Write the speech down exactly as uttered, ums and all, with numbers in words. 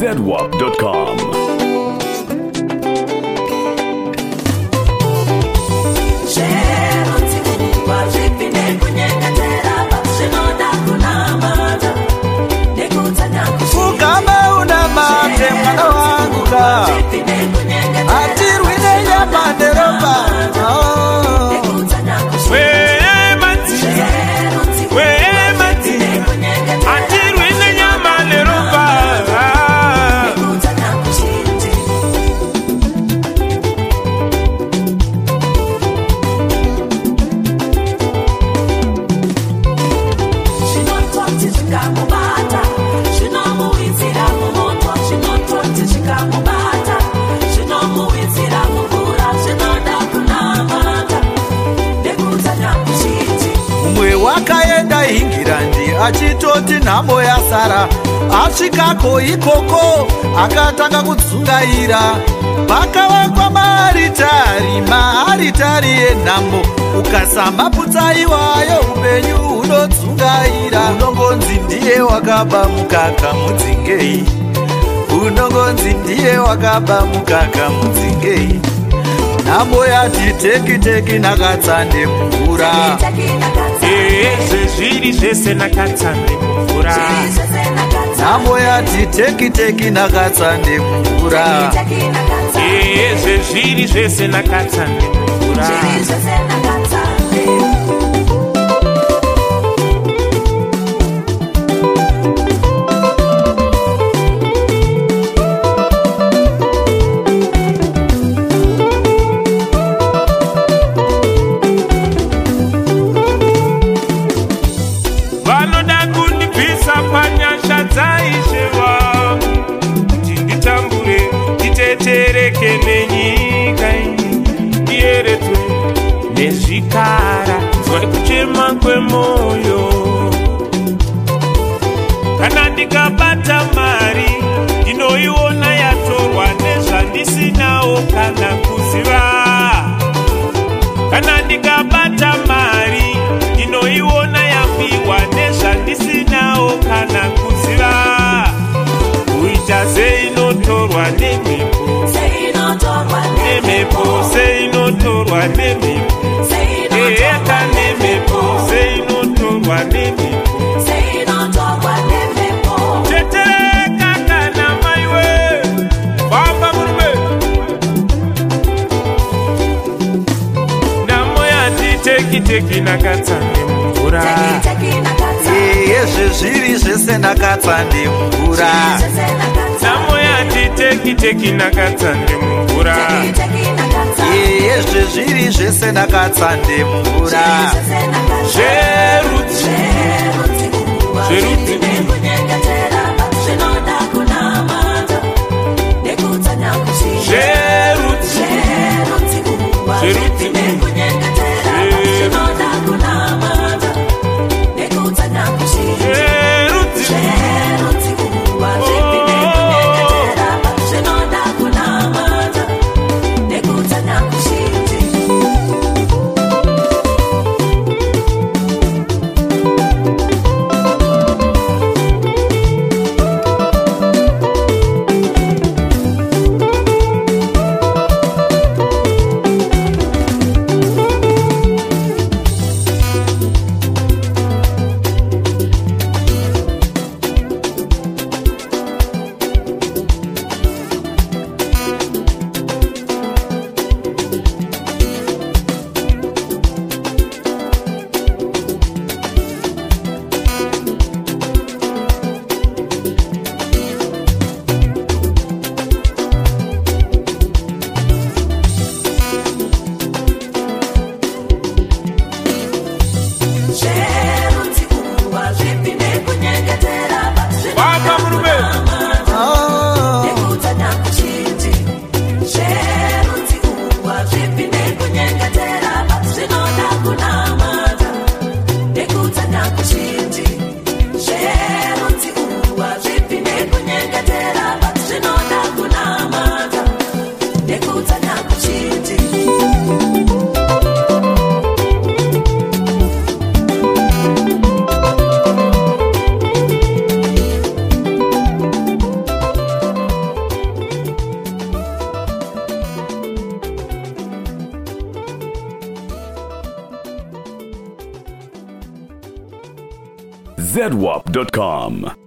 zedwap dot com. Ukama una mate mwana wangu ka atirwi nenyama neropa Wee mati Wee mati atirwi nenyama neropa umwe wakaenda hingirandi achitoti nhamo yasara asvikako ikoko akatanga kudzungaira pakavakwa maaritari maaritari enhamo ukasambaputsa iwayo upenyu hunodzungaira unongonzi ndiye wakaba mukaka mudzingei unongonzi ndiye wakaba mukaka mudzingei nhamo yati teki teki nakatsande mvura zvezviri zvese nakatsande mvura nhamo yati teki teki nakatsande mvura zvezviri zvese nakatsande mvura nenyika iyeretwe nezvikara zvori kuchema kwemoyo kana ndikabata mari ndinoiona yatorwa nezvandisinawo kana kuziva kana ndikabata mari ndinoiona yapiwa nezvandisinawo kana kuziva kuita seinotorwa nemhepo Nemepo say no to what nemepo Eka nemepo say no to what nemepo Say no to what nemepo Chetere kaka na maiwe Baba murme Namo ya titeki teki nakatsande mvura Yezve zviri zvese nakatsande mvura Namo ya titeki teki nakatsande mvura Yezve zviri zvese nakatsande mvura Zveruti Zveruti Zveruti z w a p dot com.